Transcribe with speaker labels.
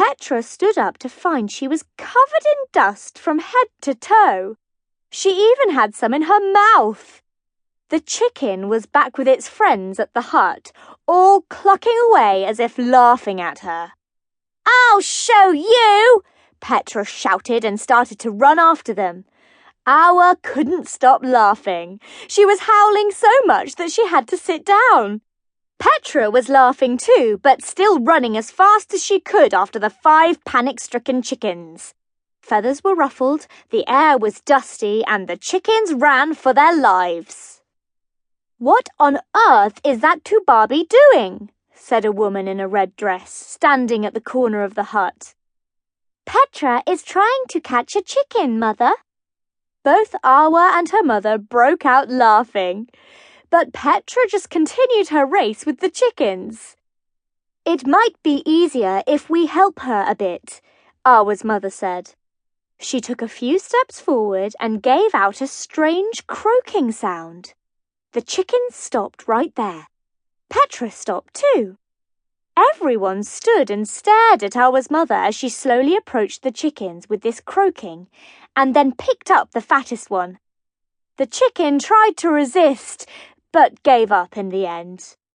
Speaker 1: Petra stood up to find she was covered in dust from head to toe. She even had some in her mouth. The chicken was back with its friends at the hut, all clucking away as if laughing at her. "I'll show you!" Petra shouted and started to run after them. Awa couldn't stop laughing. She was howling so much that she had to sit down. Petra was laughing too, but still running as fast as she could after the 5 panic-stricken chickens. Feathers were ruffled, the air was dusty, and the chickens ran for their lives. "What on earth is that Tubabi doing?" said a woman in a red dress, standing at the corner of the hut. "Petra is trying to catch a chicken, Mother." Both Awa and her mother broke out laughing, but Petra just continued her race with the chickens. "It might be easier if we help her a bit," Awa's mother said. She took a few steps forward and gave out a strange croaking sound. The chickens stopped right there. Petra stopped too. Everyone stood and stared at Awa's mother as she slowly approached the chickens with this croaking and then picked up the fattest one. The chicken tried to resist, but gave up in the end.